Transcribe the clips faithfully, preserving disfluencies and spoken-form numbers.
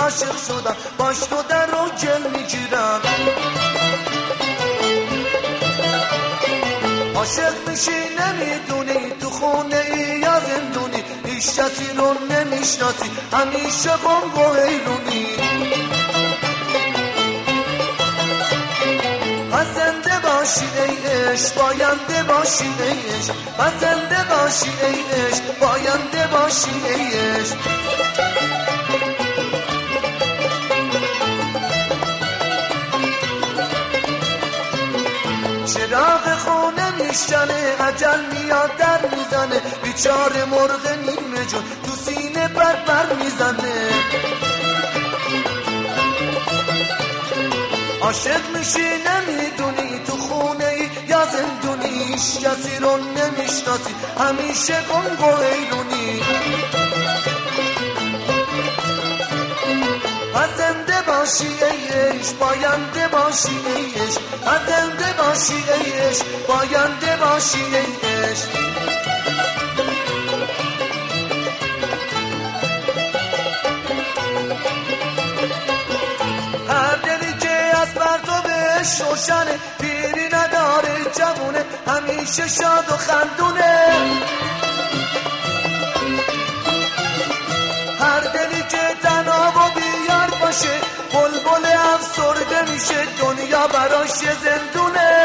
عاشق شدم، باش تو در رو گل میگیرم. عاشق میشی نمیدونی تو خونه ای یا زندونی، هیچ کسی رو نمیشناسی همیشه غم و حیرونی. زنده باشی ای عشق، باینده باشی ای عشق، زنده باشی ای عشق، باینده باشی ای عشق. چراغ خونه میشکنه، عجل میاد در میزنه، بیچاره مرغ نیمه جون تو سینه بر بر میزنه. عاشق میشی نمیدونی تو خونه ای یا زندونی، هیچ کسی رو نمیشناسی همیشه گنگ و حیرونی. زنده باشی ای عشق، باینده باشی ای عشق، زنده باشی ای عشق، باینده باشی ای عشق. هر دلی که از پرتوش روشنه، پیری نداره جوونه، همیشه شاد و خندونه. هر دلی که تنها و بیار باشه، بلبل افسرده میشه، دنیا براش زندونه.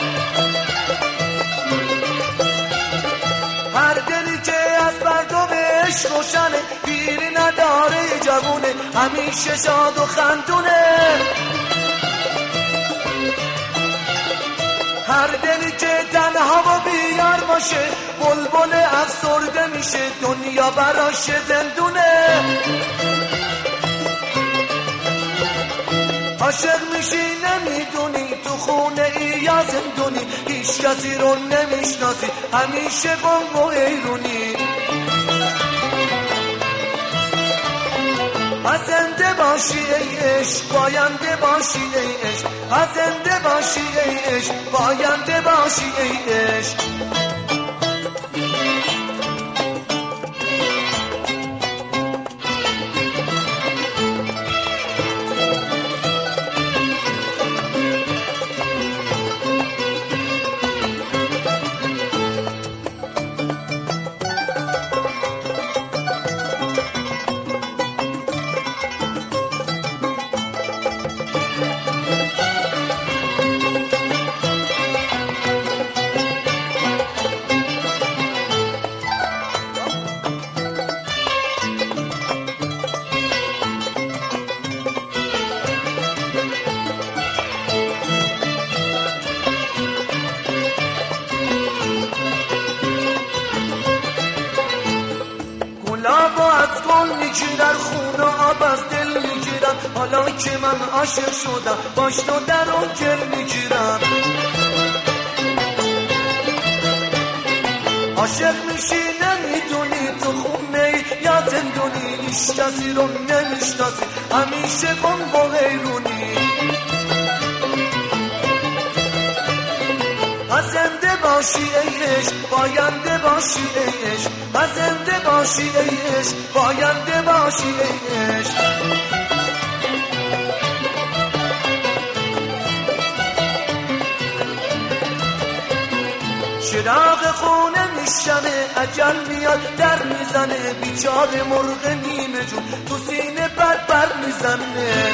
هر دلی که از پرتوش روشنه، پیری نداره جوونه، همیشه شاد و خندونه. هر دلی که تنها و بیار باشه، بلبل افسرده میشه، دنیا براش زندونه. عاشق میشی نمیدونی تو خونه ای یا زندونی، هیچ کسی رو نمیشناسی همیشه گنگ و حیرونی. زنده باشی ای عشق، باینده باشی ای عشق، زنده باشی ای عشق، باینده باشی ای عشق. گلابو از گل میگیرن، خون و آب از دل میگیرن، حالا که من عاشق شدم باش تو در رو گل میگیرم. عاشق میشی نمیدونی تو خونه یا زندونی، هیچ کسی رو نمیشناسی همیشه گنگ و حیرونی. زنده باشی ای عشق، باینده باشی ای عشق، زنده باشی ای عشق، باینده باشی ای عشق. چراغ خونه میشنه، عجل میاد در میزنه، بیچاره مرغ نیمه جون تو سینه بر بر میزنه.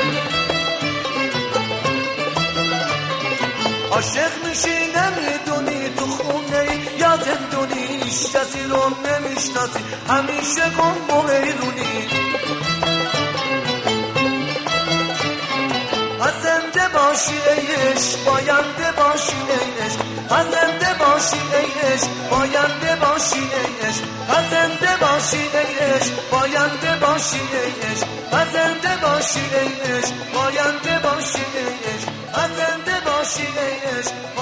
عاشق میشی نمیدونی تو خونه یا زندونی، هیچ کسی رو نمیشناسی همیشه گنگ و حیرونی. زنده باشی ای عشق، باینده باشی ای عشق، زنده باشی ای عشق، باینده باشی ای عشق، زنده باشی ای عشق، باینده باشی ای عشق، زنده باشی ای عشق، باینده باشی ای عشق، زنده باشی ای عشق.